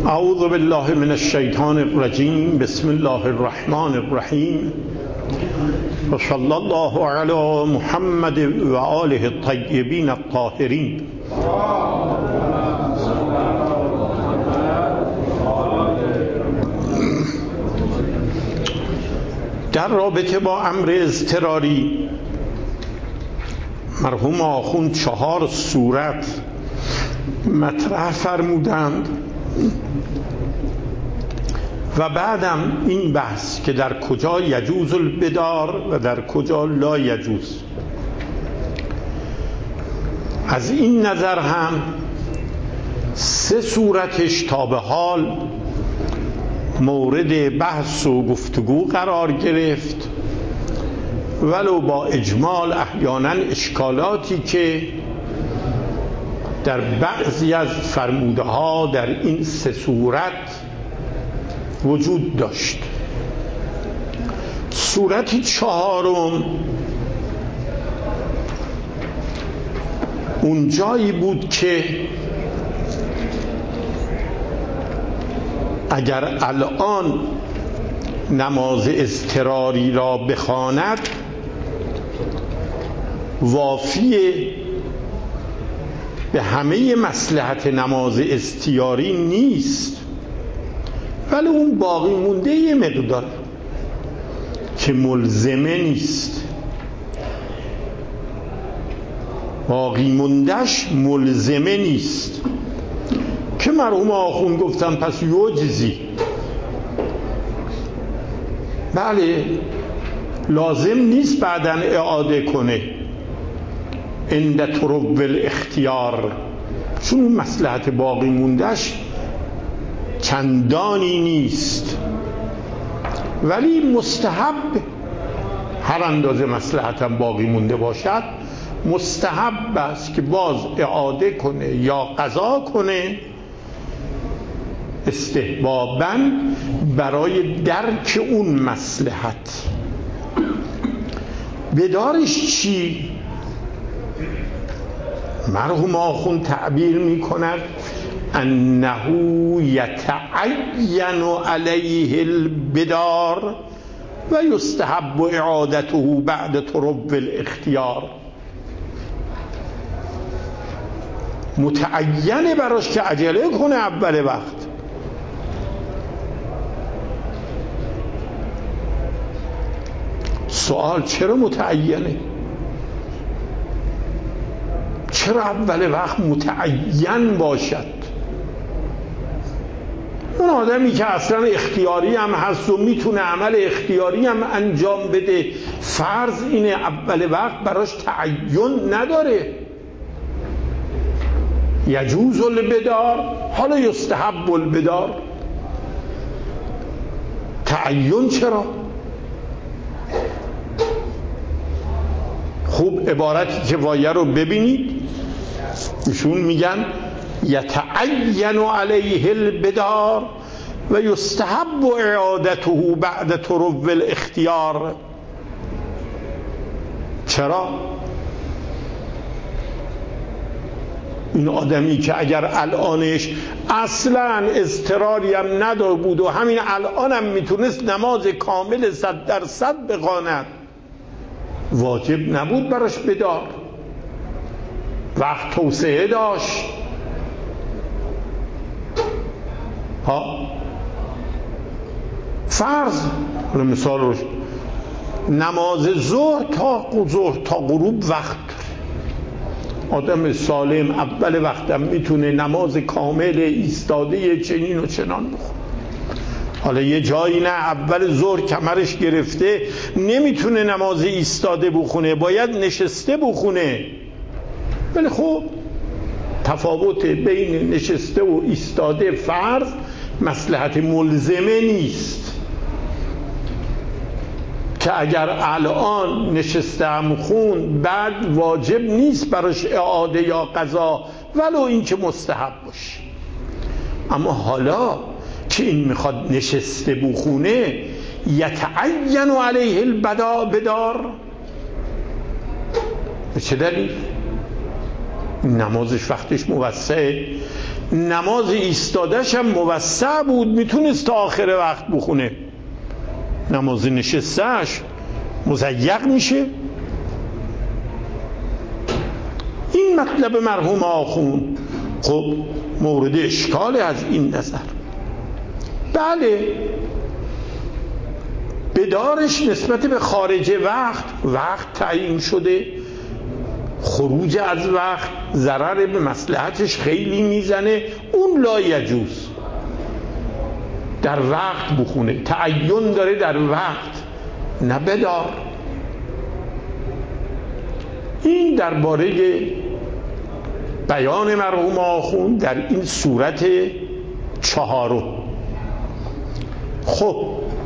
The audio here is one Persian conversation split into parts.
اعوذ بالله من الشیطان الرجیم. بسم الله الرحمن الرحیم و صلی الله علی محمد و آله الطیبین الطاهرین. در رابطه با امر اضطراری مرحوم آخوند 4 صورت مطرح فرمودند و بعدم این بحث که در کجا یجوز البدار و در کجا لا یجوز. از این نظر هم 3 صورتش تا به حال مورد بحث و گفتگو قرار گرفت، ولو با اجمال احیانا اشکالاتی که در بعضی از فرموده ها در این 3 صورت وجود داشت. صورت 4 اون جایی بود که اگر الان نماز اضطراری را بخواند وافیه به همه مصلحت نماز اضطراری نیست، ولی اون باقی مونده یه مقدار که ملزمه نیست، باقی موندهش ملزمه نیست که مرحوم آخوند گفتم پس یجزی، بله لازم نیست بعداً اعاده کنه عند طرق الاختیار، چون اون مصلحت باقی موندهش چندانی نیست، ولی مستحب هر اندازه مصلحتم باقی مونده باشد مستحب است که باز اعاده کنه یا قضا کنه، استحباباً برای درک اون مصلحت. بدارش چی؟ مرحوم آخوند تعبیر می کند انه یتعین علیه البدار و یستحب اعادته بعد طرق الاختیار. متعینه براش که عجله کنه اول وقت. سوال چرا متعینه؟ چرا اول وقت متعین باشد؟ اون آدمی که اصلا اختیاری هم هست و میتونه عمل اختیاری هم انجام بده، فرض اینه اول وقت براش تعین نداره. یجوز البدار، حالا یستحب البدار، تعین چرا؟ خوب عبارت کفایه رو ببینید، ایشون میگن یتعین علیه البدار و یستحب اعادته بعد طرق الاختیار. چرا؟ این آدمی که اگر الانش اصلا اضطراری هم ندار بود و همین الان هم میتونست نماز کامل 100% بخواند، واجب نبود براش بدار، وقت توسعه داشت. فرض مثال روش نماز ظهر تا غروب وقت، آدم سالم اول وقتم میتونه نماز کامل ایستاده چنین و چنان بخونه. حالا یه جایی نه اول ظهر کمرش گرفته نمیتونه نماز ایستاده بخونه، باید نشسته بخونه، ولی خب تفاوت بین نشسته و ایستاده فرض مصلحت ملزمه نیست که اگر الان نشسته هم خون بعد واجب نیست براش اعاده یا قضا، ولو این که مستحب باشه. اما حالا که این میخواد نشسته بخونه، یتعین علیه البدار، به چه دلیل؟ نمازش وقتش موسعه، نماز ایستادش هم موسع بود، میتونست تا آخر وقت بخونه. نماز نشستهش مضیق میشه. این مطلب مرحوم آخوند خب مورد اشکال از این نظر. بله بدارش نسبت به خارج وقت تعیین شده، خروج از وقت ضرر به مصلحتش خیلی میزنه، اون لا یجوز در وقت بخونه، تعین داره در وقت، نه بدار. این درباره بیان مرحوم آخوند در این صورت 4. خب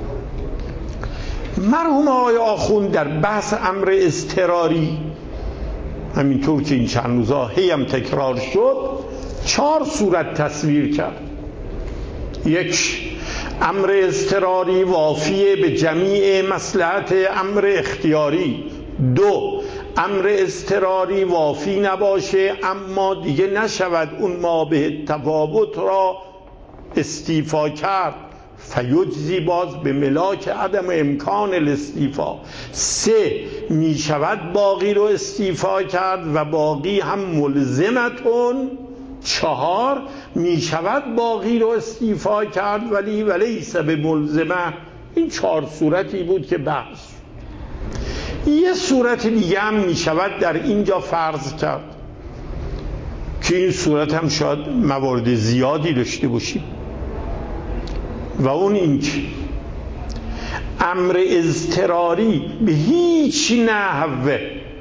مرحوم آقای آخوند در بحث امر اضطراری، همینطور که این چند روزا هیم تکرار شد، 4 صورت تصویر کرد. 1. امر اضطراری وافیه به جمیع مصلحت امر اختیاری. 2. امر اضطراری وافی نباشه اما دیگه نشود اون ما به تفاوت را استیفا کرد، فیجزی باز به ملاک عدم امکان الاستیفا. 3. می شود باقی رو استیفا کرد و باقی هم ملزمتون. 4. می شود باقی رو استیفا کرد ولی ولیس به ملزمه. این 4 صورتی بود که بحث. یه صورت دیگه هم می شود در اینجا فرض کرد که این صورت هم شاید موارد زیادی داشته باشیم و اون این که امر اضطراری به هیچ نحو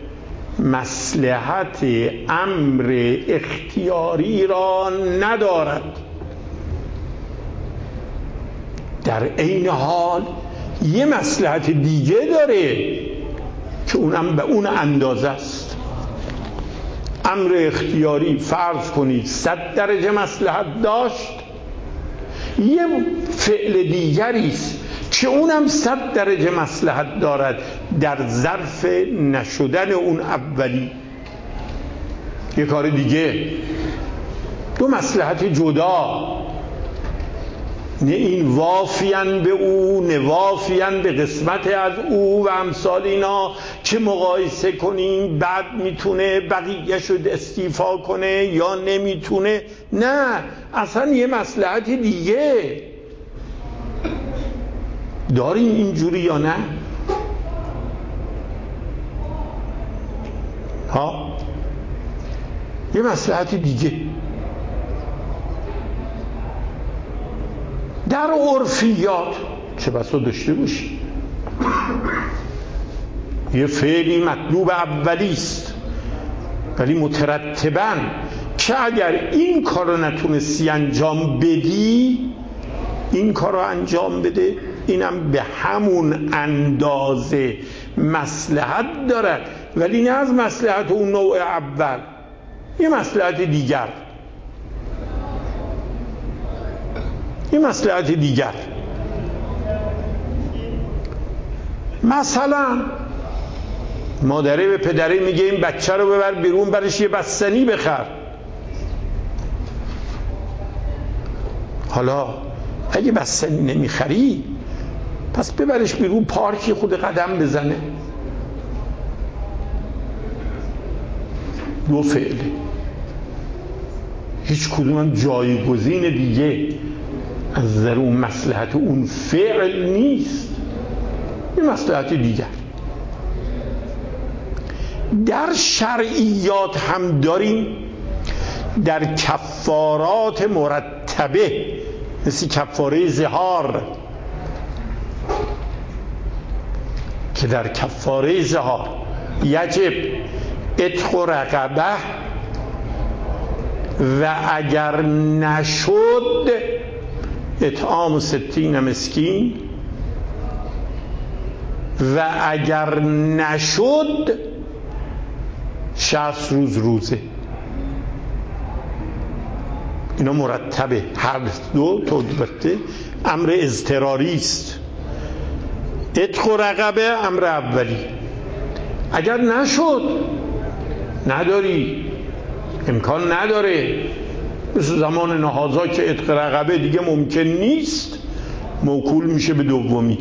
مصلحت امر اختیاری را ندارد، در عین حال یه مصلحت دیگه داره که اونم به اون اندازه است. امر اختیاری فرض کنید 100 درجه مصلحت داشت، یه فعل دیگری است که اونم 100 درجه مصلحت دارد در ظرف نشدن اون اولی. یه کار دیگه، 2 مصلحت جدا، نه این وافیان به او نه وافیان به قسمت از او و امثال اینا که مقایسه کنیم بعد میتونه بقیه شد استیفا کنه یا نمیتونه. نه، اصلا یه مصلحت دیگه داریم اینجوری یا نه؟ ها، یه مصلحت دیگه در عرفیات چه بسا داشته باشی. یه فعلی مطلوب اولی است ولی مترتباً که اگر این کار رو نتونستی انجام بدی این کار رو انجام بده، اینم به همون اندازه مصلحت داره ولی نه از مصلحت اون نوع اول، یه مصلحت دیگر. یه مصلحت دیگر، مثلا مادره به پدره میگه این بچه رو ببر بیرون برش یه بستنی بخر. حالا اگه بستنی نمیخری پس ببرش بیرون پارکی خود قدم بزنه. 2 فعله، هیچ کدوم جایگزین دیگه از در اون مصلحت اون فعل نیست، یه مصلحت دیگر. در شرعیات هم داریم، در کفارات مرتبه مثل کفاره ظهار که در کفاره ظهار یجب عتق رقبه و اگر نشد اطعام 60 مسکین و اگر نشد 60 روز روزه. اینا مرتبه، هر 2 البته امر اضطراری است. عتق و رقبه امر اولی، اگر نشد نداری، امکان نداره، مثل زمان نهازا که عتق رقبه دیگه ممکن نیست، موکول میشه به دومی.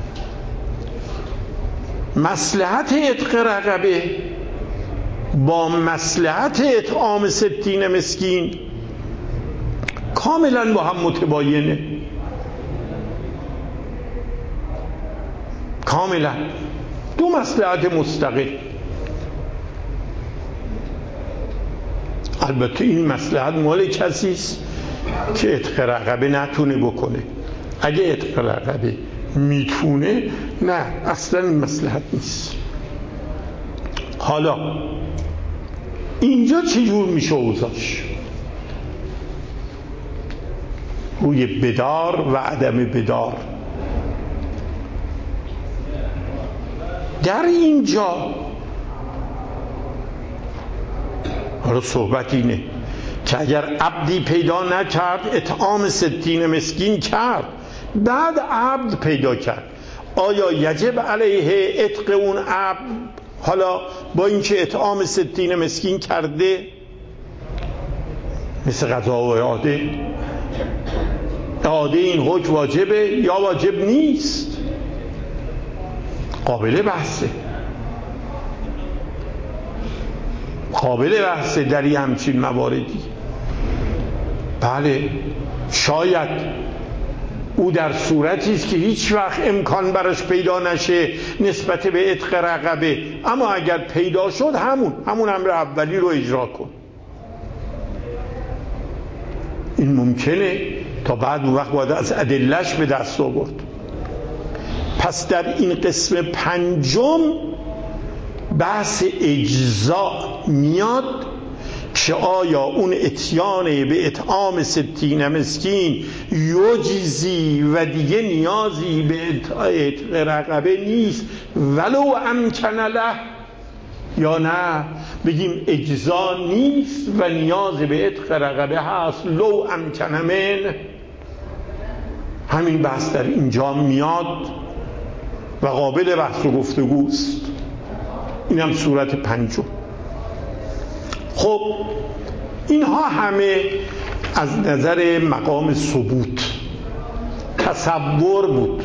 مصلحت عتق رقبه با مصلحت اطعام 60 مسکین کاملا با هم متباینه، کاملا دو مصلحت مستقل. البته این مصلحت مال کسی است که عتق رقبه نتونه بکنه. اگه عتق رقبه میتونه، نه اصلا این مصلحت نیست. حالا اینجا چجور میشه اوضاعش؟ روی بدار و عدم بدار. در اینجا حالا صحبت اینه که اگر عبدی پیدا نکرد اطعام 60 مسکین کرد، بعد عبد پیدا کرد، آیا یجب علیه عتق اون عبد حالا با اینکه اطعام 60 مسکین کرده؟ مثل قضا و اعاده این حکم واجبه یا واجب نیست؟ قابل بحثه در این همچین مواردی. بله، شاید او در صورتی است که هیچ وقت امکان براش پیدا نشه نسبت به عتق رقبه، اما اگر پیدا شد همون امر اولی رو اجرا کن. این ممکنه، تا بعد اون وقت باید از ادله‌اش به دست آورد. پس در این قسم پنجم بحث اجزا میاد که آیا اون اتیان به اطعام 60 مسکین یجزی و دیگه نیازی به عتق رقبه نیست ولو امکن له، یا نه بگیم اجزا نیست و نیاز به عتق رقبه هست لو امکن من. همین بحث در اینجا میاد و قابل بحث و گفتگوست. این هم صورت پنجم. خب اینها همه از نظر مقام ثبوت تصور بود،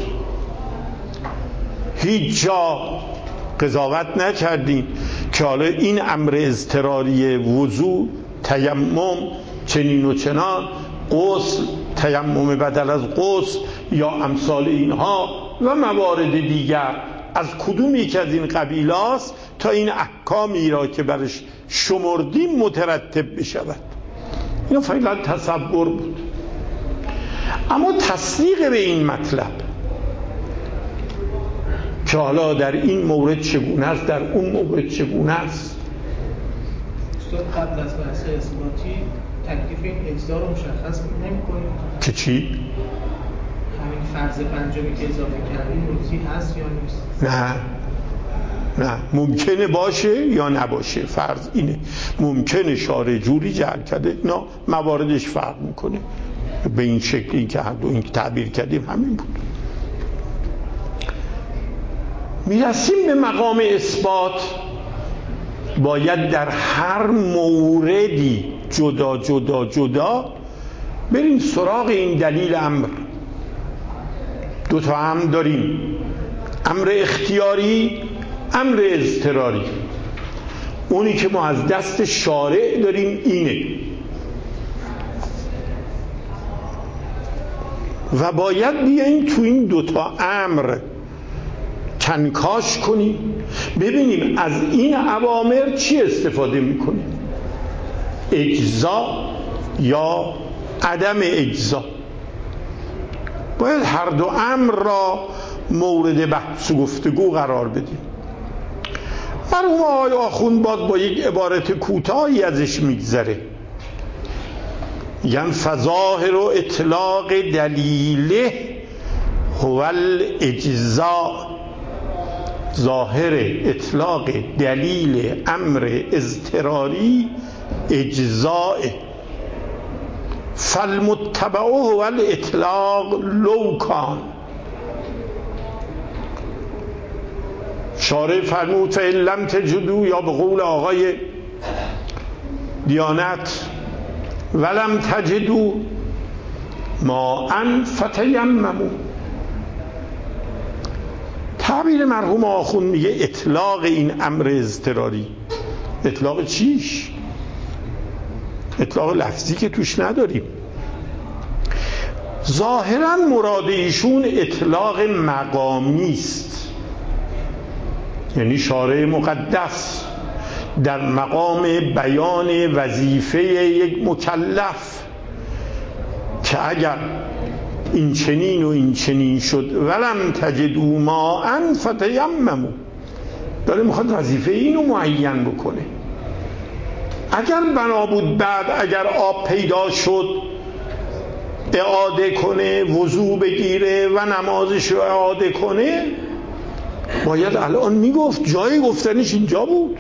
هیچ جا قضاوت نکردیم که حالا این امر اضطراری وضو، تیمم، چنین و چنان، غسل، تیمم بدل از غسل یا امثال اینها و موارد دیگر از کدوم یک از این قبیل است تا این احکامی را که برش شمردیم مترتب بشود. اینا فعلا تصور بود. اما تصدیق به این مطلب که حالا در این مورد چگونه است، در اون مورد چگونه است، قبل از بحث اثباتی تکلیف این اجزا رو مشخص نمی‌کنید که چی؟ همین فرض پنجمی که اضافه کردیم روزی هست یا نیست؟ نه ممکنه باشه یا نباشه. فرض اینه ممکنه شارع جوری جعل کرده، نه مواردش فرق میکنه. به این شکلی که هر دو این تعبیر کردیم همین بود. میرسیم به مقام اثبات. باید در هر موردی جدا بریم سراغ این دلیل امر. دو تا امر داریم، امر اختیاری، امر اضطراری. اونی که ما از دست شارع داریم اینه و باید بیاییم تو این دوتا امر کنکاش کنیم، ببینیم از این اوامر چی استفاده میکنیم، اجزا یا عدم اجزا. باید هر دو امر را مورد بحث و گفتگو قرار بدیم. مرحوم آقای آخوندباد با یک عبارت کوتاهی ازش میگذره، یعنی فظاهر و اطلاق دلیله هو الاجزاء. ظاهر اطلاق دلیل امر اضطراری اجزاء، فالمتبع هو الاطلاق لو کان. شارع فرمود فإن لم تجدوا، یا به قول آقای دیانت ولم تجدوا ماء فتیمموا. تعبیر مرحوم آخوند میگه اطلاق این امر اضطراری، اطلاق چیش؟ اطلاق لفظی که توش نداریم. ظاهرا مراد ایشون اطلاق مقامی است، یعنی شارع مقدس در مقام بیان وظیفه یک مکلف که اگر این چنین و این چنین شد ولم تجدوا ماء فتیمموا، داره میخواد وظیفه اینو معین بکنه. اگر بنا بود بعد اگر آب پیدا شد اعاده کنه، وضو بگیره و نمازش رو اعاده کنه، باید الان میگفت، جای گفتنش اینجا بود.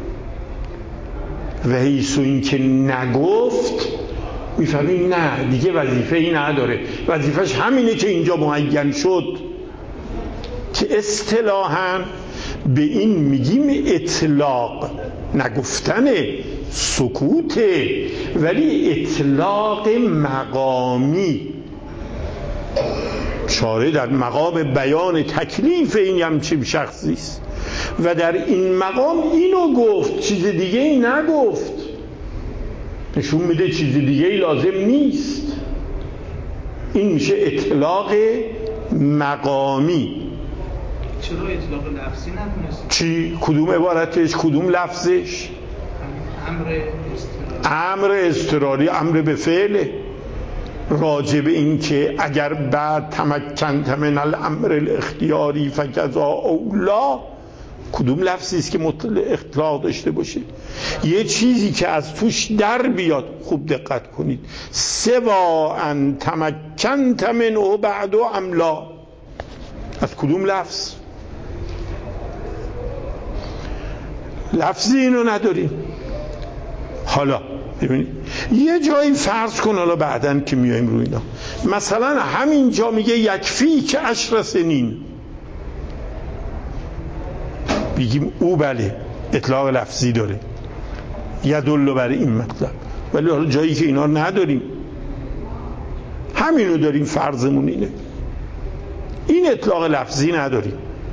و حیث این که نگفت میفهمیم نه دیگه وظیفه ای نداره، وظیفش همینه که اینجا معین شد، که اصطلاحاً به این میگیم اطلاق، نگفتن، سکوته، ولی اطلاق مقامی. شارع در مقام بیان تکلیف این همچین شخصی است و در این مقام اینو گفت، چیز دیگه ای نگفت. نشون میده چیز دیگه ای لازم نیست. این میشه اطلاق مقامی. چرا اطلاق لفظی نتونست؟ چی؟ کدوم عبارتش؟ کدوم لفظش؟ امر اضطراری، امر به فعله، راجب این که اگر بعد تمکنت من الامر الاختیاری فکذا اولا، کدوم لفظی است که اطلاق داشته باشه؟ یه چیزی که از توش در بیاد. خوب دقت کنید، سوا ان تمکنت منه بعد املا، از کدوم لفظ؟ لفظی اینو نداریم. حالا ببینید یه جایی فرض کن، حالا بعدن که میایم روی اینا، مثلا همین جا میگه یکفی که 10 سنین، بگیم او بله اطلاق لفظی داره، یدل بر این مطلب، ولی حالا جایی که اینا نداریم، همینو داریم، فرضمون اینه، این اطلاق لفظی نداریم.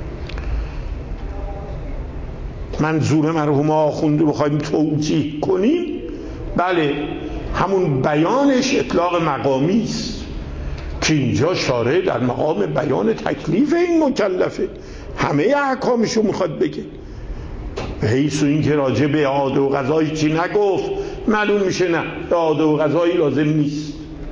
منظور مرحوم آخوند رو بخوایم توجیه کنیم، بله همون بیانش اطلاق مقامی است که اینجا شارع در مقام بیان تکلیف این مکلفه، همه احکامشو میخواد بگه. حیث این که راجع به اعاده و قضایی چی نگفت، معلوم میشه نه اعاده و قضایی لازم نیست.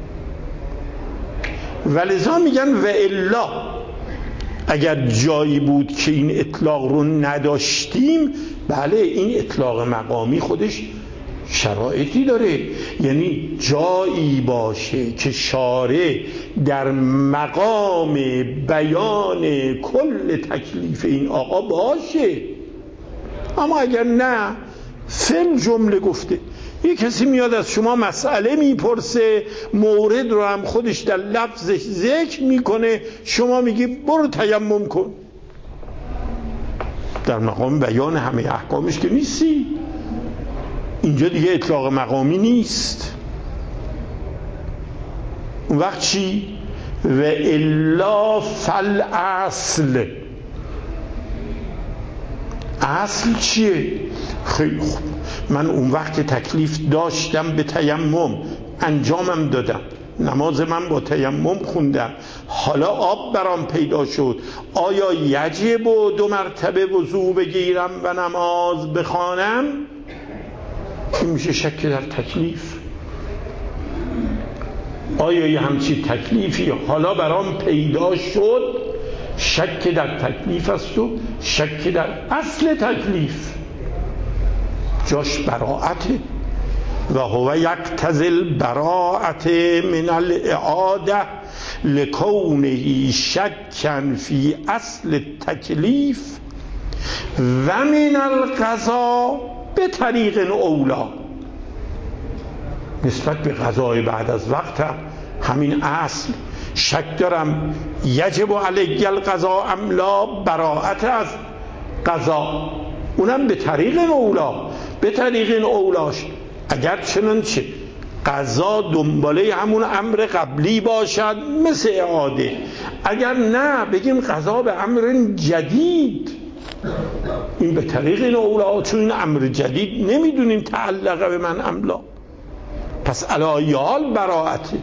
ولذا میگن و الا، اگر جایی بود که این اطلاق رو نداشتیم، بله این اطلاق مقامی خودش شرایطی داره، یعنی جایی باشه که شارع در مقام بیان کل تکلیف این آقا باشه. اما اگر نه، فل جمله گفته. یک کسی میاد از شما مسئله میپرسه، مورد رو هم خودش در لفظش ذکر میکنه، شما میگی برو تیمم کن، در مقام بیان همه احکامش که نیستی. اینجا دیگه اطلاق مقامی نیست. اون وقت چی؟ و الا فالاصل. اصل چیه؟ خیلی خوب، من اون وقت تکلیف داشتم به تیمم، انجامم دادم، نماز من با تیمم خوندم، حالا آب برام پیدا شد، آیا یجب 2 مرتبه وضو بگیرم و نماز بخوانم؟ این میشه شک در تکلیف. آیا یه همچین تکلیفی حالا برام پیدا شد؟ شک در تکلیف است و شک در اصل تکلیف. جاش براعته. و هو یقتضی البراءة من الاعاده لکونه شکا فی اصل التکلیف و من القضا به طریق اولا. نسبت به قضای بعد از وقت همین اصل شک دارم، یجب علی القضا ام لا، براءت از قضا، اونم به طریق اولا. به طریق اولاش اگر چنانچه قضا دنباله همون امر قبلی باشد مثل اعاده. اگر نه بگیم قضا به امر جدید، این به طریق این اولا، چون این امر جدید نمیدونیم تعلق به من املا، پس علی حال براءته.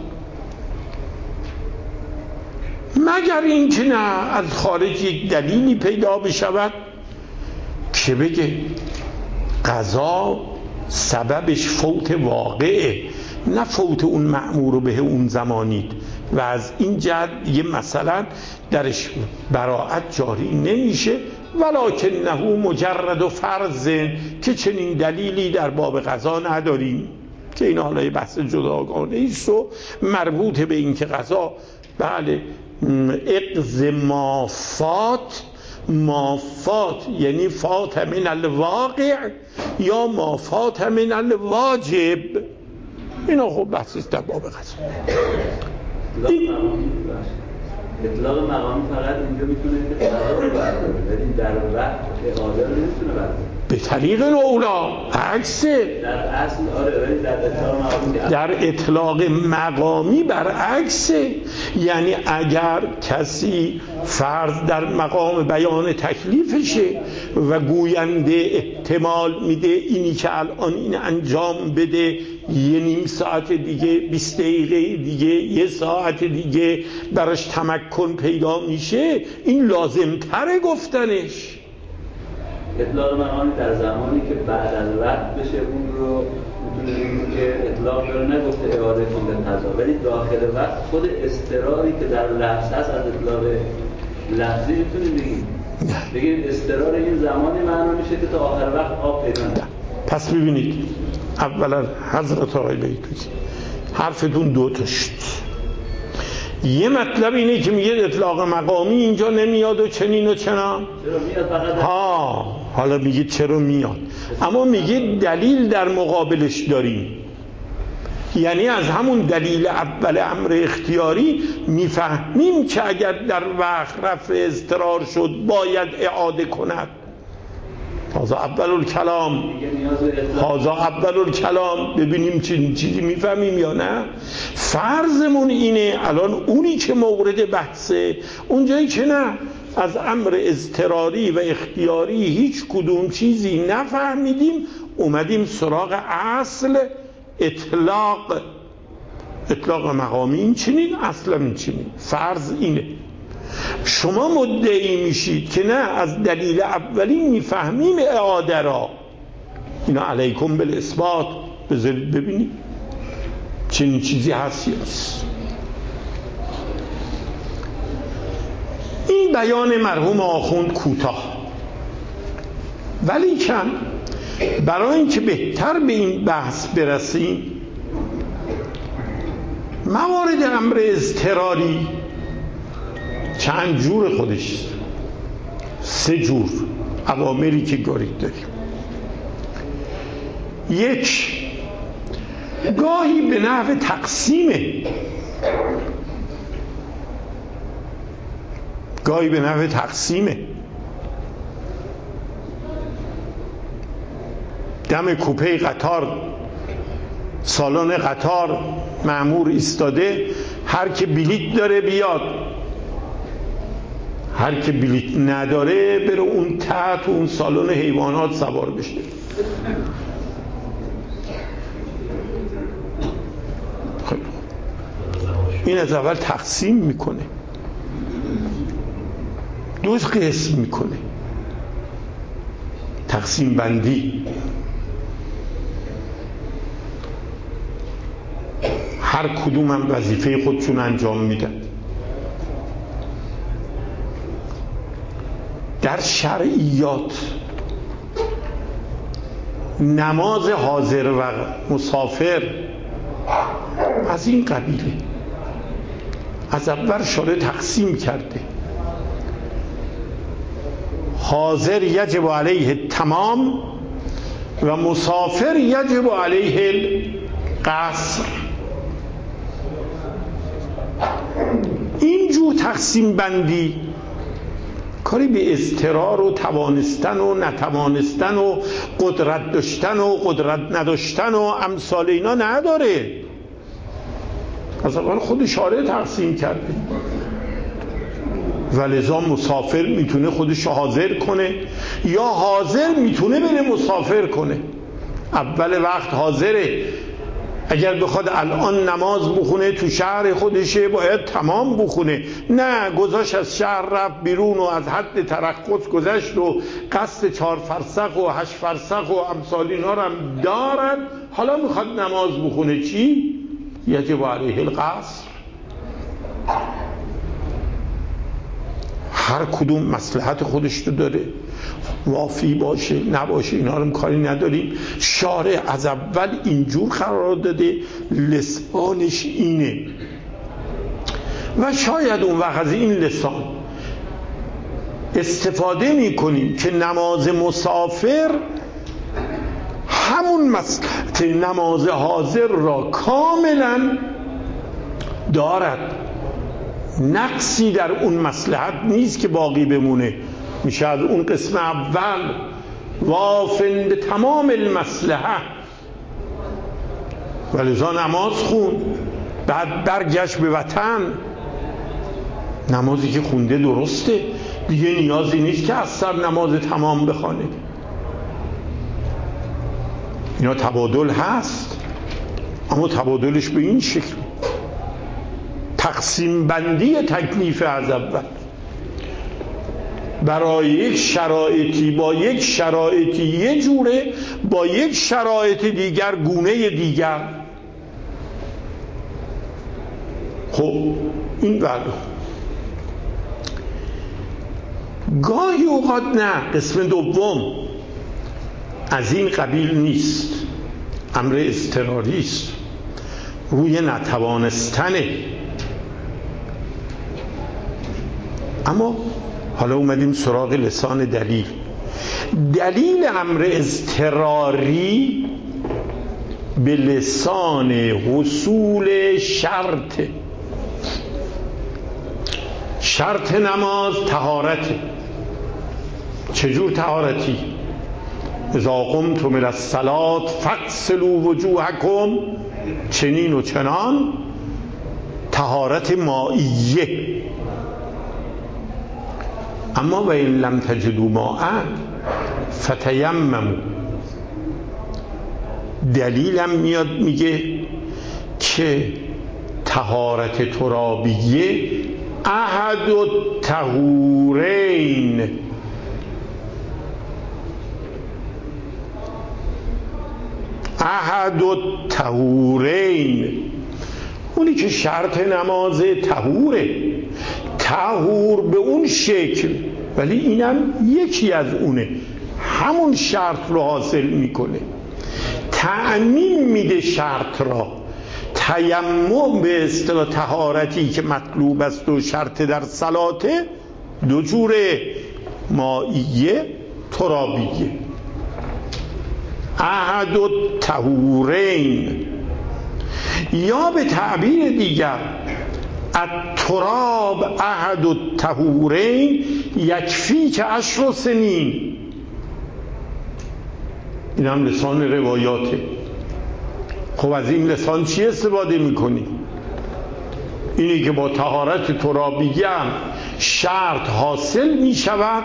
مگر این که نه از خارج یک دلیلی پیدا بشود که بگه قضا سببش فوت واقعه، نه فوت اون مأمور به اون زمانید و از این جهت دیگه مثلا درش براءت جاری نمیشه. ولکنه مجرد و فرض، که چنین دلیلی در باب قضا نداریم که این حالا بحث جداگانه ایست و مربوط به این که قضا بله اقض ما فات یعنی فات من الواقع یا ما فات من الواجب، اینا خب بحث است در باب قضا. اطلاق مقامی فقط اینجا میتونه که قضا رو برداره، ولی در وقت اعاده رو نمیتونه برداره به طریق اولا. عکسه در اصل آره، ولی در اطلاق مقامی در اطلاق مقامی برعکسه. یعنی اگر کسی فرض در مقام بیان تکلیفشه و گوینده احتمال میده اینی که الان این انجام بده یه نیم ساعت دیگه، 20 دقیقه دیگه، یه ساعت دیگه براش تمکن پیدا میشه، این لازم تره گفتنش. اطلاق مقامی در زمانی که بعد از وقت بشه اون رو میتونه بگیم که اطلاق رو نگفته اعاده کن قضا، ولی داخل وقت خود استراری که در لفظ هست از اطلاق لفظی میتونیم بگیم استرار این زمانی معنا میشه که تا آخر وقت آب پیدا نشه. پس ببینید اولا حضرت آقای بیتوتی حرفتون دو تا شد. یه مطلب اینه که میگه اطلاق مقامی اینجا نمیاد و چنین و چنان، حالا میگه چرا میاد، اما میگه دلیل در مقابلش داریم. یعنی از همون دلیل اول امر اختیاری میفهمیم که اگر در وقت رفع اضطرار شد باید اعاده کند. هذا اول الکلام. ببینیم چیزی میفهمیم یا نه. فرضمون اینه الان اونی که مورد بحثه، اونجایی که نه از امر اضطراری و اختیاری هیچ کدوم چیزی نفهمیدیم، اومدیم سراغ اصل اطلاق مقامی این چنین، اصلا این چنین. فرض اینه. شما مدعی میشید که نه از دلیل اولی میفهمیم اعاده را. اینا علیکم بالاثبات. بذارید ببینید چنین چیزی هست. این بیان مرحوم آخوند کوتاه، ولی کم برای اینکه بهتر به این بحث برسیم، موارد امر اضطراری چند جور خودش، 3 جور اوامری که گارید داریم. 1 گاهی به نحو تقسیمه، دم کوپه قطار، سالن قطار، مأمور ایستاده، هر که بلیط داره بیاد، هر که بلیط نداره بره اون تحت اون سالن حیوانات سوار بشه. خب این از اول تقسیم میکنه، 2 قسم میکنه، تقسیم بندی. هر کدوم هم وظیفه خودشون انجام میدن. در شرعیات نماز حاضر و مسافر از این قبیله. از اول شارع تقسیم کرده. حاضر یجب علیه تمام و مسافر یجب علیه قصر. این جور تقسیم بندی کاری به اضطرار و توانستن و نتوانستن و قدرت داشتن و قدرت نداشتن و امثال اینا نداره. از اول خود شارع تقسیم کرده. ولذا مسافر میتونه خودش حاضر کنه یا حاضر میتونه بره مسافر کنه. اول وقت حاضره، اگر بخواد الان نماز بخونه تو شهر خودشه باید تمام بخونه، نه گذاشت از شهر رفت بیرون و از حد ترخص گذشت و قصد 4 فرسخ و 8 فرسخ و امثال اینا رو هم دارد، حالا میخواد نماز بخونه. چی؟ یجب علیه القصر. هر کدوم مصلحت خودش رو داره، وافی باشه نباشه اینا رو کاری نداریم. شارع از اول اینجور قرار داده، لسانش اینه و شاید اون وقت از این لسان استفاده میکنیم که نماز مسافر همون مصلحت نماز حاضر را کاملا دارد، نقصی در اون مصلحت نیست که باقی بمونه، میشه از اون قسم اول وافن به تمام المصلحه. ولذا نماز خون، بعد برگشت به وطن، نمازی که خونده درسته دیگه، نیازی نیست که از سر نماز تمام بخوانه. اینا تبادل هست، اما تبادلش به این شکل، تقسیم بندی تکلیف از اول برای یک شرایطی با یک شرایطی یه جوره، با یک شرایط دیگر گونه دیگر. خب این بله گاهی اوقات نه، قسم دوم از این قبیل نیست، امر اضطراری است، روی نتوانستنه. اما حالا اومدیم سراغ لسان دلیل. دلیل امر اضطراری به لسان حصول شرط نماز طهارته. چجور طهارتی؟ اذا قمتم الی الصلاة فاغسلوا وجوهکم، چنین و چنان، طهارت مائیه. اما و این لم تجدوا ماء فتیمموا، دلیلم میاد میگه که طهارت ترابیه احد الطهورین، احد الطهورین، اونی که شرط نماز طهوره، طهور به اون شکل، ولی اینم یکی از اونه، همون شرط رو حاصل میکنه، تعمیم میده شرط را. تیمم به اصطلاح طهارتی که مطلوب است و شرط در صلاته دو جوره، مائیه ترابیه. احد الطهورین، یا به تعبیر دیگر التراب احد الطهورین یکفی که 10 سنین. این هم لسان روایاته. خب از این لسان چی استفاده میکنی؟ اینی که با طهارت ترابیه هم شرط حاصل میشود،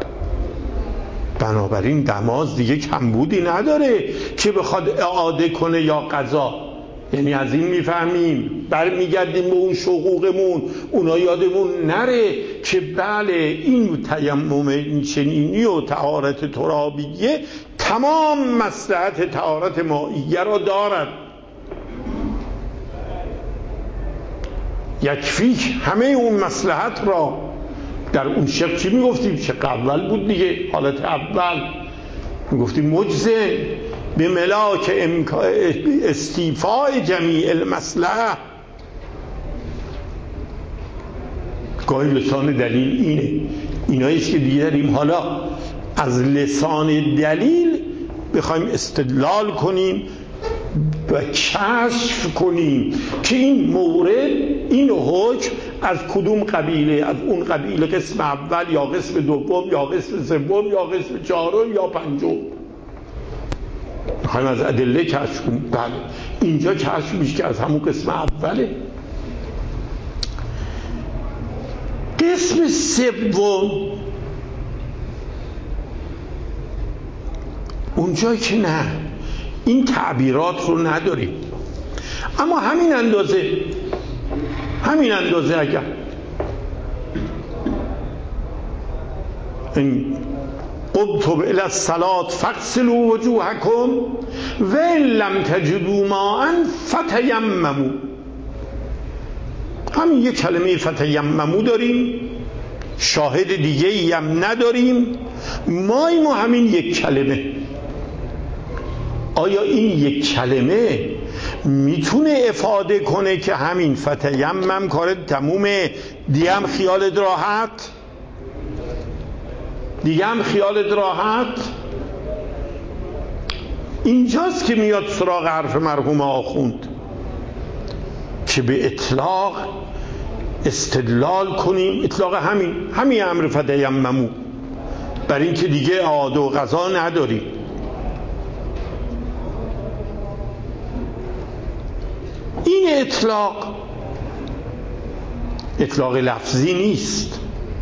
بنابراین نماز دیگه کمبودی نداره که بخواد اعاده کنه یا قضا. یعنی از این میفهمیم، برمیگردیم به اون شقوقمون، اونا یادمون نره که بله این تیمم این چنینی و طهارت ترابیه تمام مصلحت طهارت مائیه را دارد، یکفی همه اون مصلحت را. در اون شق چی میگفتیم؟ شق اول بود دیگه، حالت اول میگفتیم مجزه به ملاک استیفاء جمیع المصلحه. گاهی لسان دلیل اینه، ایناییست که دیگه داریم حالا از لسان دلیل بخوایم استدلال کنیم و کشف کنیم که این مورد، این حکم از کدوم قبیله، از اون قبیله قسم اول یا قسم دوم یا قسم سوم یا قسم چهارم یا پنجم. میخوایم از ادله کشف کنیم. بله اینجا کشف میشه که از همون قسم اوله. قسم سوم اونجایی که نه، این تعبیرات رو نداریم، اما همین اندازه اگر این قمتم الی الصلاة فاغسلوا وجوهکم و ان لم تجدوا ماء فتیمموا، همین یک کلمه فتیمموا داریم، شاهد دیگه ای هم نداریم، ماییم و همین یک کلمه. آیا این یک کلمه میتونه افاده کنه که همین فتیمم کار تمومه؟ دیگه هم خیالت راحت؟ اینجاست که میاد سراغ حرف مرحوم آخوند که به اطلاق استدلال کنیم، اطلاق همین امر فتیمموا، برای اینکه دیگه عاده و قضا نداریم. این اطلاق لفظی نیست.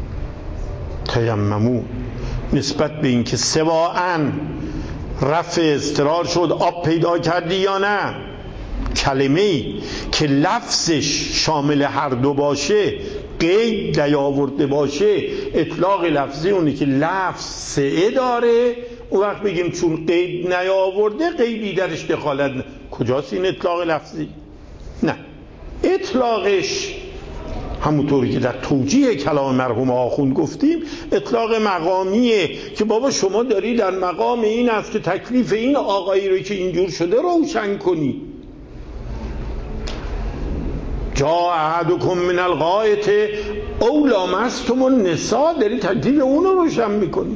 تیمموا نسبت به اینکه سواء رفع اضطرار شد، آب پیدا کردی یا نه، کلمه‌ای که لفظش شامل هر دو باشه، قید نیاورده باشه، اطلاق لفظی اونی که لفظ سعه داره، اون وقت بگیم چون قید نیاورده قیدی درش دخالت کجاست این اطلاق لفظی؟ نه، اطلاقش همونطوری که در توجیه کلام مرحوم آخوند گفتیم، اطلاق مقامیه که بابا شما داری در مقام این است که تکلیف این آقایی رو که اینجور شده روشن کنی. جا احدکم من الغایط او لامستم النساء، داری تکلیف اون رو روشن میکنی.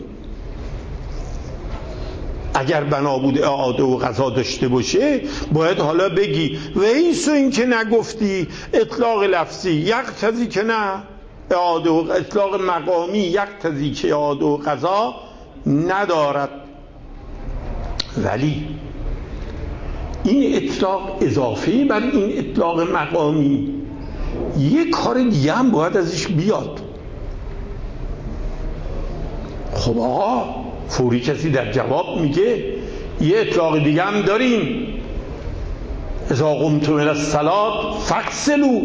اگر بنا بود اعاده و قضا داشته باشه باید حالا بگی و ایسو این که نگفتی اطلاق لفظی یقتضی که نه اعاده و اطلاق مقامی یقتضی که اعاده و قضا ندارد. ولی این اطلاق اضافه بر این اطلاق مقامی یک کار دیگه هم باید ازش بیاد. خب آقا فوری کسی در جواب میگه یه اطلاق دیگه هم داریم، اذا قمتم الی الصلاة فاغسلوا،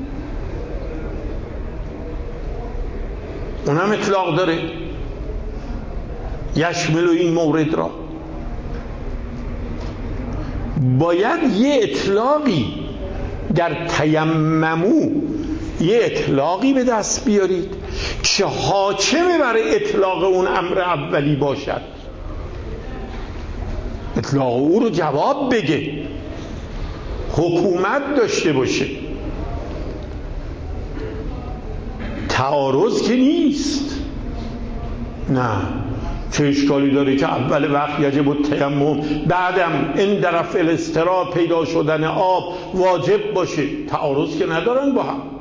اونم اطلاق داره، یشمل این مورد را. باید یه اطلاقی در تیمموا، یه اطلاقی به دست بیارید که حاکم بر اطلاق اون امر اولی باشد، اطلاق او رو جواب بگه، حکومت داشته باشه. تعارض که نیست. نه، چه اشکالی داره که اول وقت یجب التیمم، بعدم عند رفع الاضطرار پیدا شدن آب واجب باشه؟ تعارض که ندارن با هم.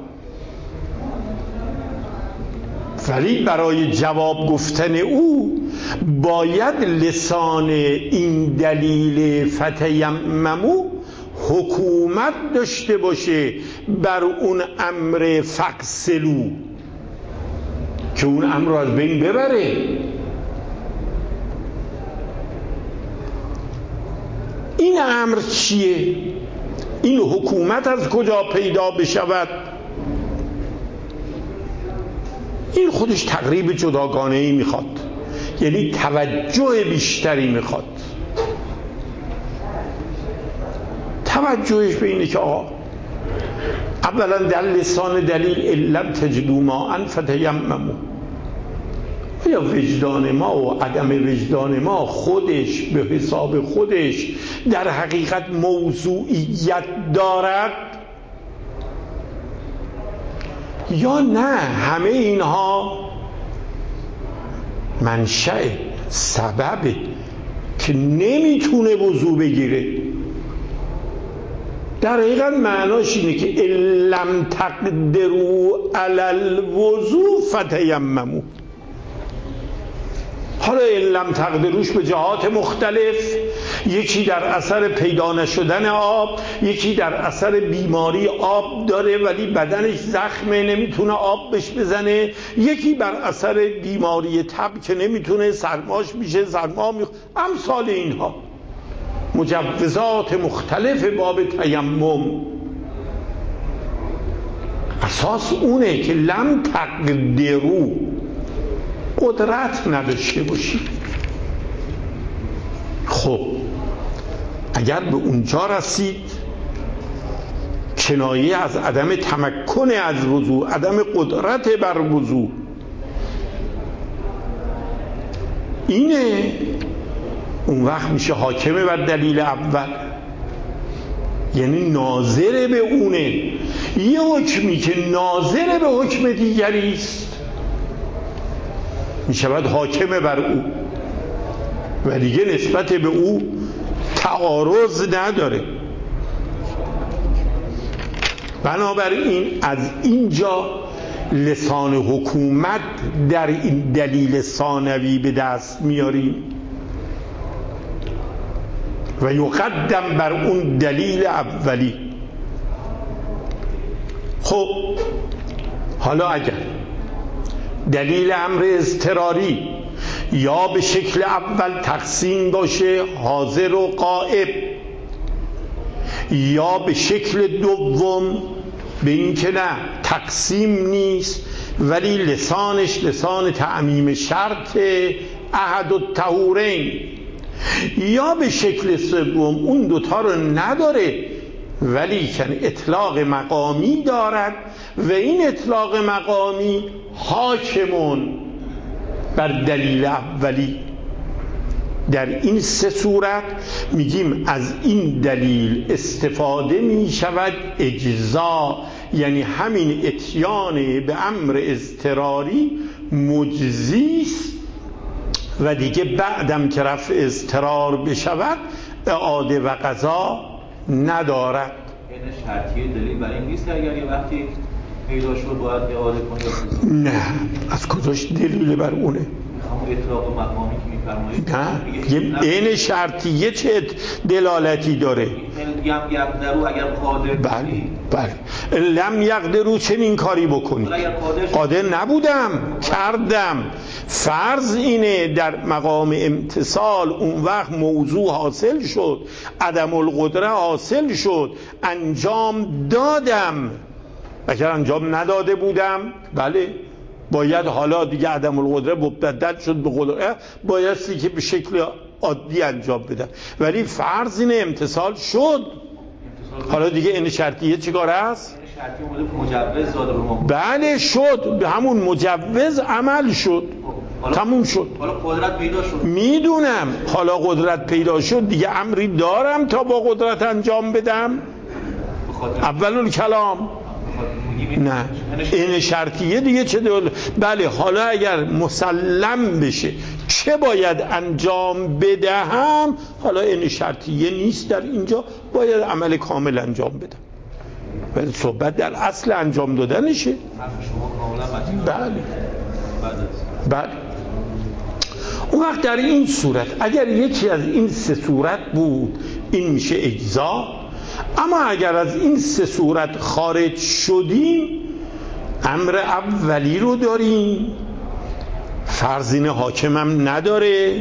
ولی برای جواب گفتن او باید لسان این دلیل فتیمموا حکومت داشته باشه بر اون امر فاغسلوا، که اون امر رو از بین ببره. این امر چیه؟ این حکومت از کجا پیدا بشود؟ این خودش تقریب جداگانه‌ای میخواد، یعنی توجه بیشتری میخواد. توجهش به اینه که آقا اولا در لسان دلیل ان لم تجدوا ماء فتیمموا، یا وجدان ما و عدم وجدان ما خودش به حساب خودش در حقیقت موضوعیت دارد یا نه؟ همه اینها منشأ سببه که نمیتونه وضو بگیره. در حقیقت معناش اینه که ان لم تقدروا علی الوضو فتیمموا. حالا این لم تقدروش به جهات مختلف، یکی در اثر پیدا نشدن آب، یکی در اثر بیماری آب داره ولی بدنش زخمه نمیتونه آب بهش بزنه، یکی بر اثر بیماری تب که نمیتونه سرماش میشه سرما امثال اینها. مجوزات مختلف باب تیمم اساس اونه که لم تقدرو، قدرت نداشته باشی. خب اگر به اونجا رسید کنایه از عدم تمکن از وضوع، عدم قدرت بر وضوع اینه، اون وقت میشه حاکمه بر دلیل اول، یعنی ناظر به اونه. یه حکمی که ناظر به حکم دیگری است میشود حاکمه بر او و دیگه نسبت به او تعارض نداره. بنابراین از اینجا لسان حکومت در این دلیل ثانوی به دست میاریم و یقدم بر اون دلیل اولی. خب حالا اگر دلیل امر اضطراری یا به شکل اول تقسیم باشه حاضر و غائب، یا به شکل دوم به این که نه تقسیم نیست ولی لسانش لسان تعمیم شرط احد الطهورین، یا به شکل سوم اون دوتا رو نداره ولی کن اطلاق مقامی دارد و این اطلاق مقامی حاکمون بر دلیل اولی. در این سه صورت میگیم از این دلیل استفاده میشود اجزا، یعنی همین اتیان به امر اضطراری مجزیست و دیگه بعدم که رفع اضطرار بشود اعاده و قضا ندارد. این شرطیه دلیل برای این نیست اگر یه وقتی پیدا شد باید اعاده کنی؟ نه، از کجاش دلیل بر اونه؟ همون اطلاق مقامی که میفرمایید. نه، این شرطیه چه دلالتی داره؟ لم یقدرو اگر قادر بودی. بله لم یقدرو چنین کاری بکنی. قادر نبودم کردم. فرض اینه در مقام امتصال اون وقت موضوع حاصل شد، عدم القدره حاصل شد، انجام دادم. اگر انجام نداده بودم بله باید حالا دیگه عدم القدره مبدل شد به قدره، بایستی که به شکل عادی انجام بدم، ولی فرض اینه امتصال شد. حالا دیگه این شرطیه چیکار است؟ مجوز داده به ما. بله شد، به همون مجوز عمل شد، تموم شد. حالا قدرت پیدا شد. میدونم حالا قدرت پیدا شد دیگه امری دارم تا با قدرت انجام بدم؟ اول کلام نه، این شرطیه دیگه چه بله حالا اگر مسلم بشه چه باید انجام بدهم، حالا این شرطیه نیست در اینجا، باید عمل کامل انجام بدم، ولی صحبت در اصل انجام دادنشه. بله اون وقت در این صورت اگر یکی از این سه صورت بود این میشه اجزا. اما اگر از این سه صورت خارج شدیم امر اولی رو داریم، فرضین حاکمم نداره،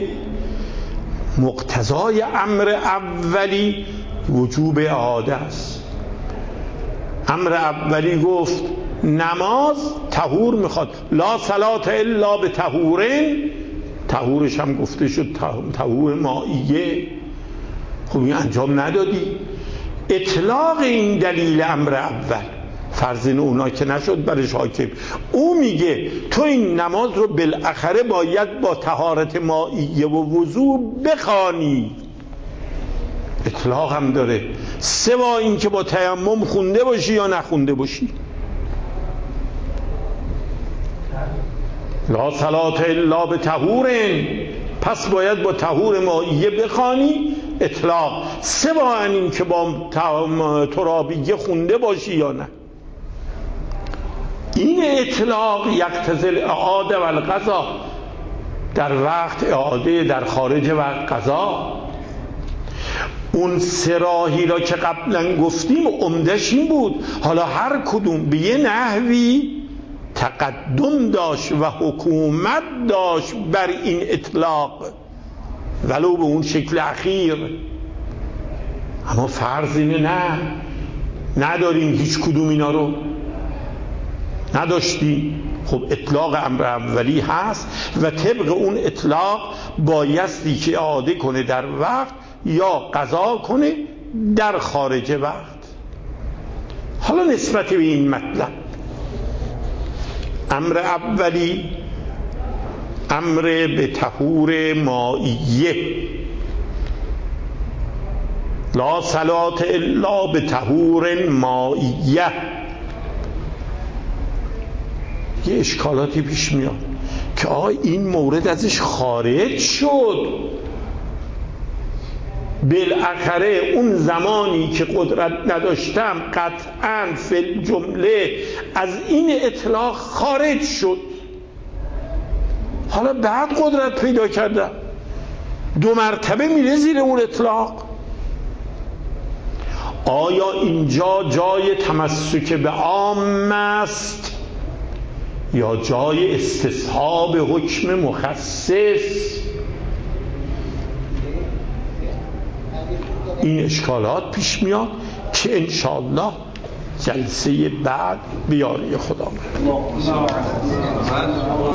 مقتضای امر اولی وجوب اعاده است. امر اولی گفت نماز طهور میخواد، لا صلاة الا به طهورین، طهورش هم گفته شد طهور مائیه. خب این انجام ندادی. اطلاق این دلیل امر اول فرضین اونا که نشد برش حاکم، او میگه تو این نماز رو بالاخره باید با طهارت مائیه و وضو بخوانی، اطلاق هم داره، سوا این که با تیمم خونده باشی یا نخونده باشی. لا صلاة الا به طهورین، پس باید با طهور مائیه بخوانی، اطلاق، سوا این که با ترابیه خونده باشی یا نه. این اطلاق یقتضی الاعاده و القضا، در وقت اعاده، در خارج وقت قضا. اون سه راهی را که قبلا گفتیم عمدش این بود، حالا هر کدوم به یه نحوی تقدم داشت و حکومت داشت بر این اطلاق، ولو به اون شکل اخیر. اما فرض اینه نه، نداریم هیچ کدوم اینا رو، نداشتیم. خب اطلاق امر اولی هست و طبق اون اطلاق بایستی که اعاده کنه در وقت یا قضا کنه در خارج وقت. حالا نسبت به این مطلب، امر اولی امر به طهور مائیه، لا صلاة الا به طهور مائیه. یه اشکالاتی پیش میاد که این مورد ازش خارج شد. بالاخره اون زمانی که قدرت نداشتم قطعاً فی الجمله از این اطلاق خارج شد، حالا بعد قدرت پیدا کردم، 2 مرتبه میره زیر اون اطلاق. آیا اینجا جای تمسک به عام است یا جای استصحاب حکم مخصص؟ این اشکالات پیش میاد که انشاءالله جلسه بعد بیاری خدا.